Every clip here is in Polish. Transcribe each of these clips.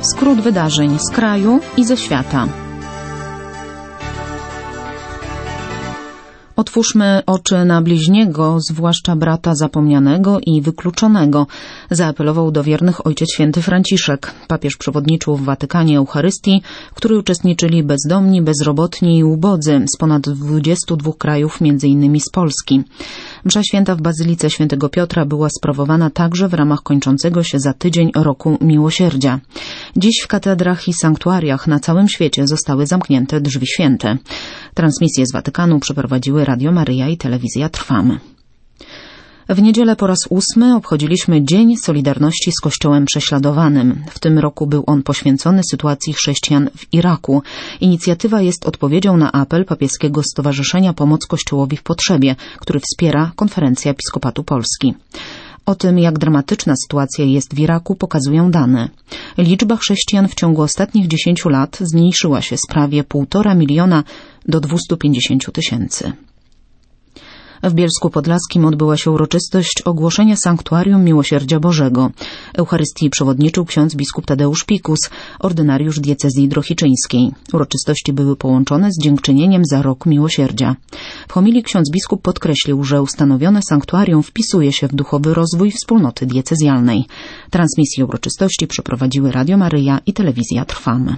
Skrót wydarzeń z kraju i ze świata. Otwórzmy oczy na bliźniego, zwłaszcza brata zapomnianego i wykluczonego, zaapelował do wiernych Ojciec Święty Franciszek. Papież przewodniczył w Watykanie Eucharystii, w której uczestniczyli bezdomni, bezrobotni i ubodzy z ponad 22 krajów, m.in. z Polski. Msza święta w Bazylice Świętego Piotra była sprawowana także w ramach kończącego się za tydzień roku Miłosierdzia. Dziś w katedrach i sanktuariach na całym świecie zostały zamknięte drzwi święte. Transmisję z Watykanu przeprowadziły Radio Maryja i Telewizja Trwam. W niedzielę po raz 8 obchodziliśmy Dzień Solidarności z Kościołem Prześladowanym. W tym roku był on poświęcony sytuacji chrześcijan w Iraku. Inicjatywa jest odpowiedzią na apel Papieskiego Stowarzyszenia Pomoc Kościołowi w Potrzebie, który wspiera Konferencja Episkopatu Polski. O tym, jak dramatyczna sytuacja jest w Iraku, pokazują dane. Liczba chrześcijan w ciągu ostatnich 10 lat zmniejszyła się z prawie 1,5 miliona do 250 000. W Bielsku Podlaskim odbyła się uroczystość ogłoszenia Sanktuarium Miłosierdzia Bożego. Eucharystii przewodniczył ksiądz biskup Tadeusz Pikus, ordynariusz diecezji drohiczyńskiej. Uroczystości były połączone z dziękczynieniem za rok miłosierdzia. W homilii ksiądz biskup podkreślił, że ustanowione sanktuarium wpisuje się w duchowy rozwój wspólnoty diecezjalnej. Transmisję uroczystości przeprowadziły Radio Maryja i Telewizja Trwam.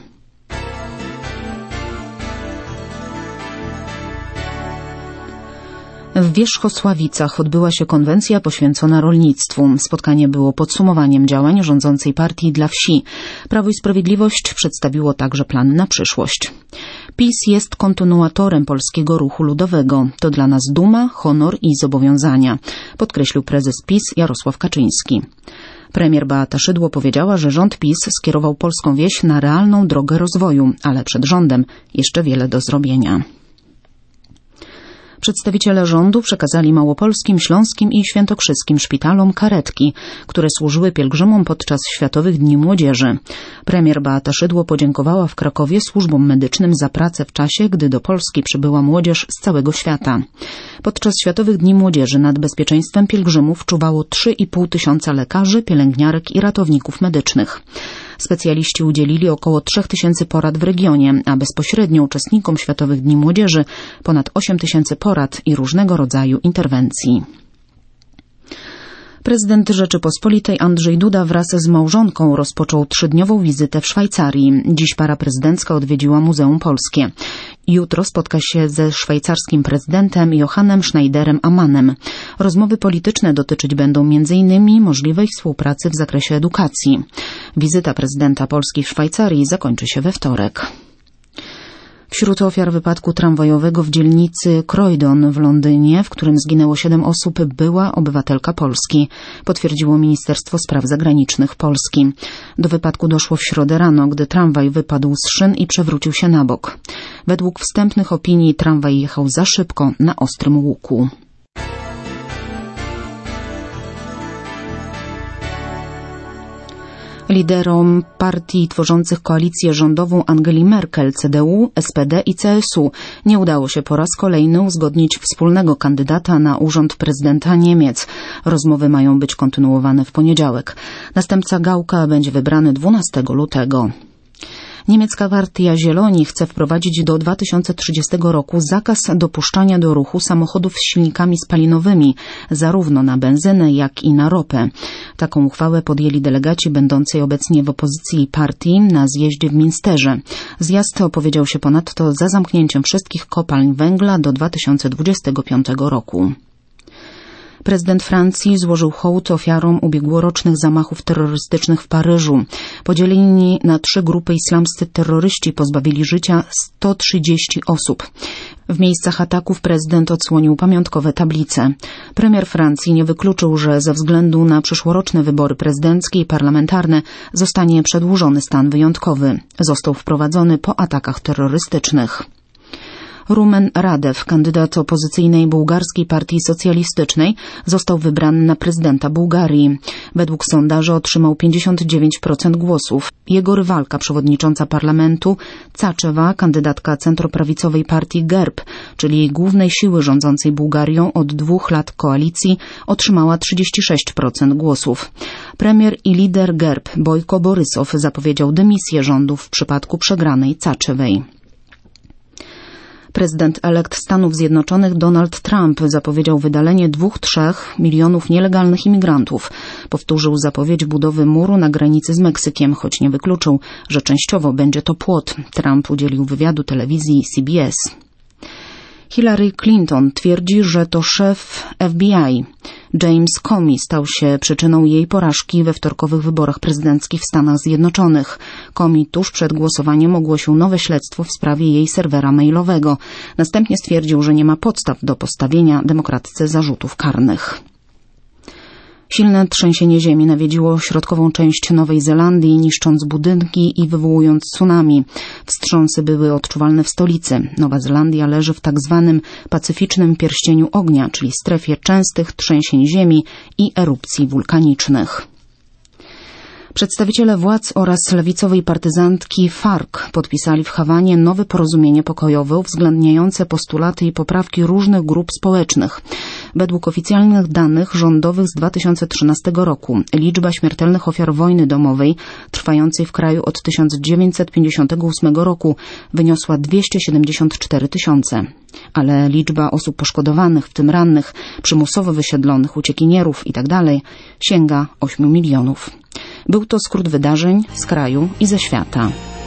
W Wierzchosławicach odbyła się konwencja poświęcona rolnictwu. Spotkanie było podsumowaniem działań rządzącej partii dla wsi. Prawo i Sprawiedliwość przedstawiło także plany na przyszłość. PiS jest kontynuatorem polskiego ruchu ludowego. To dla nas duma, honor i zobowiązania, podkreślił prezes PiS Jarosław Kaczyński. Premier Beata Szydło powiedziała, że rząd PiS skierował polską wieś na realną drogę rozwoju, ale przed rządem jeszcze wiele do zrobienia. Przedstawiciele rządu przekazali małopolskim, śląskim i świętokrzyskim szpitalom karetki, które służyły pielgrzymom podczas Światowych Dni Młodzieży. Premier Beata Szydło podziękowała w Krakowie służbom medycznym za pracę w czasie, gdy do Polski przybyła młodzież z całego świata. Podczas Światowych Dni Młodzieży nad bezpieczeństwem pielgrzymów czuwało 3,5 tysiąca lekarzy, pielęgniarek i ratowników medycznych. Specjaliści udzielili około 3000 porad w regionie, a bezpośrednio uczestnikom Światowych Dni Młodzieży ponad 8000 porad i różnego rodzaju interwencji. Prezydent Rzeczypospolitej Andrzej Duda wraz z małżonką rozpoczął 3-dniową wizytę w Szwajcarii. Dziś para prezydencka odwiedziła Muzeum Polskie. Jutro spotka się ze szwajcarskim prezydentem Johannem Schneiderem-Ammanem. Rozmowy polityczne dotyczyć będą m.in. możliwej współpracy w zakresie edukacji. Wizyta prezydenta Polski w Szwajcarii zakończy się we wtorek. Wśród ofiar wypadku tramwajowego w dzielnicy Croydon w Londynie, w którym zginęło 7 osób, była obywatelka Polski, potwierdziło Ministerstwo Spraw Zagranicznych Polski. Do wypadku doszło w środę rano, gdy tramwaj wypadł z szyn i przewrócił się na bok. Według wstępnych opinii tramwaj jechał za szybko na ostrym łuku. Liderom partii tworzących koalicję rządową Angeli Merkel, CDU, SPD i CSU nie udało się po raz kolejny uzgodnić wspólnego kandydata na urząd prezydenta Niemiec. Rozmowy mają być kontynuowane w poniedziałek. Następca Gaucka będzie wybrany 12 lutego. Niemiecka partia Zieloni chce wprowadzić do 2030 roku zakaz dopuszczania do ruchu samochodów z silnikami spalinowymi, zarówno na benzynę, jak i na ropę. Taką uchwałę podjęli delegaci będącej obecnie w opozycji partii na zjeździe w Minsterze. Zjazd opowiedział się ponadto za zamknięciem wszystkich kopalń węgla do 2025 roku. Prezydent Francji złożył hołd ofiarom ubiegłorocznych zamachów terrorystycznych w Paryżu. Podzieleni na 3 grupy islamscy terroryści pozbawili życia 130 osób. W miejscach ataków prezydent odsłonił pamiątkowe tablice. Premier Francji nie wykluczył, że ze względu na przyszłoroczne wybory prezydenckie i parlamentarne zostanie przedłużony stan wyjątkowy. Został wprowadzony po atakach terrorystycznych. Rumen Radew, kandydat opozycyjnej bułgarskiej partii socjalistycznej, został wybrany na prezydenta Bułgarii. Według sondaży otrzymał 59% głosów. Jego rywalka, przewodnicząca parlamentu Caczewa, kandydatka centroprawicowej partii GERB, czyli głównej siły rządzącej Bułgarią od 2 lat koalicji, otrzymała 36% głosów. Premier i lider GERB Bojko Borysow zapowiedział dymisję rządu w przypadku przegranej Caczewej. Prezydent-elekt Stanów Zjednoczonych Donald Trump zapowiedział wydalenie 2-3 milionów nielegalnych imigrantów. Powtórzył zapowiedź budowy muru na granicy z Meksykiem, choć nie wykluczył, że częściowo będzie to płot. Trump udzielił wywiadu telewizji CBS. Hillary Clinton twierdzi, że to szef FBI James Comey stał się przyczyną jej porażki we wtorkowych wyborach prezydenckich w Stanach Zjednoczonych. Comey tuż przed głosowaniem ogłosił nowe śledztwo w sprawie jej serwera mailowego. Następnie stwierdził, że nie ma podstaw do postawienia demokratce zarzutów karnych. Silne trzęsienie ziemi nawiedziło środkową część Nowej Zelandii, niszcząc budynki i wywołując tsunami. Wstrząsy były odczuwalne w stolicy. Nowa Zelandia leży w tak zwanym pacyficznym pierścieniu ognia, czyli strefie częstych trzęsień ziemi i erupcji wulkanicznych. Przedstawiciele władz oraz lewicowej partyzantki FARC podpisali w Hawanie nowe porozumienie pokojowe uwzględniające postulaty i poprawki różnych grup społecznych. Według oficjalnych danych rządowych z 2013 roku liczba śmiertelnych ofiar wojny domowej trwającej w kraju od 1958 roku wyniosła 274 000. Ale liczba osób poszkodowanych, w tym rannych, przymusowo wysiedlonych, uciekinierów itd. sięga 8 milionów. Był to skrót wydarzeń z kraju i ze świata.